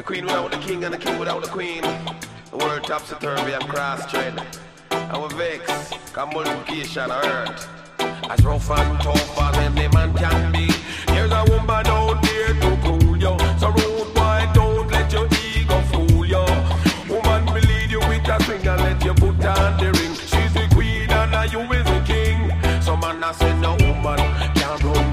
queen without the king and the king without the queen. The world topsy-turvy and cross-tread. Our vex, come multiplication hurt. As rough and tough as any man can be. There's a woman out there to cool you. So rude boy, don't let your ego fool you. Woman will lead you with a string and let you put on the ring. She's the queen and you is the king. So man I say no woman can't run